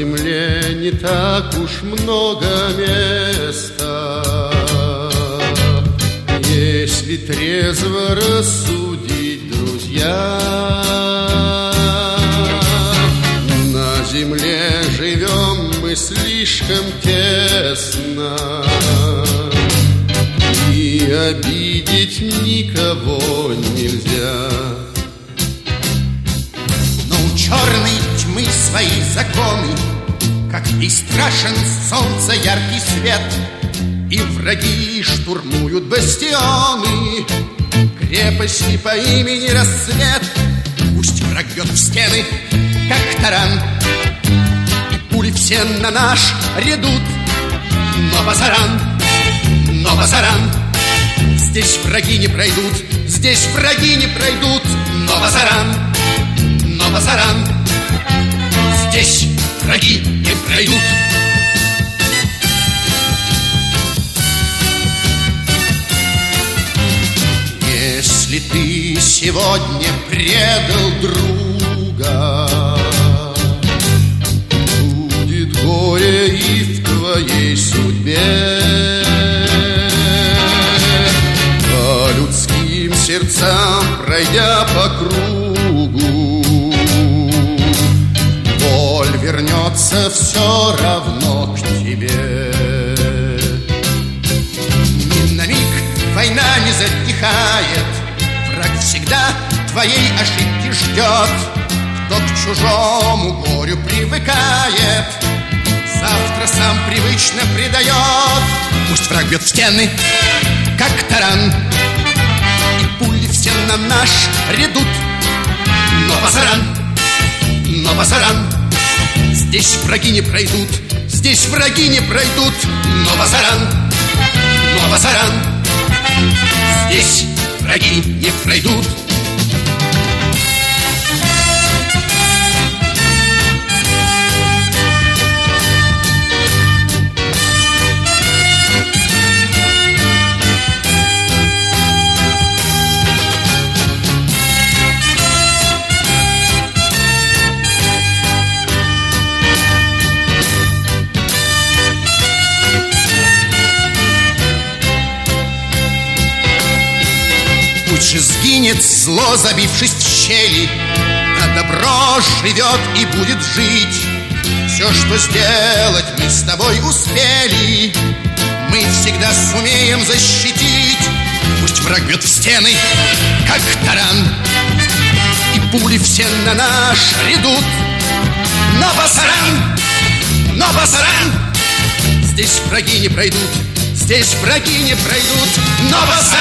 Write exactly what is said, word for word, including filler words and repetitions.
земле не так уж много места, если трезво рассудить, друзья. На земле живем мы слишком тесно, и обидеть никого нельзя. Но у черной тьмы свои законы, как и страшен солнца яркий свет, и враги штурмуют бастионы крепости по имени Рассвет. Пусть враг бьет в стены, как таран, и пули все на наш редут. Но базаран, но базаран, здесь враги не пройдут, здесь враги не пройдут. Но базаран, но базаран, здесь враги не пройдут. Если ты сегодня предал друга, будет горе и в твоей судьбе. По людским сердцам пройдя по кругу, боль вернется все равно к тебе. Ни на миг война не затихает, враг всегда твоей ошибки ждет. Кто к чужому горю привыкает, завтра сам привычно предает. Пусть враг бьет в стены, как таран, и пули все на наш редут. Но базаран, но базаран, здесь враги не пройдут, здесь враги не пройдут. Но базаран, но базаран, здесь враги не пройдут. Лучше сгинет зло, забившись в щели, а добро живет и будет жить. Все, что сделать мы с тобой успели, мы всегда сумеем защитить. Пусть враг бьет в стены, как таран, и пули все на наш редут. Но базаран, но базаран, здесь враги не пройдут, здесь враги не пройдут. Но базаран,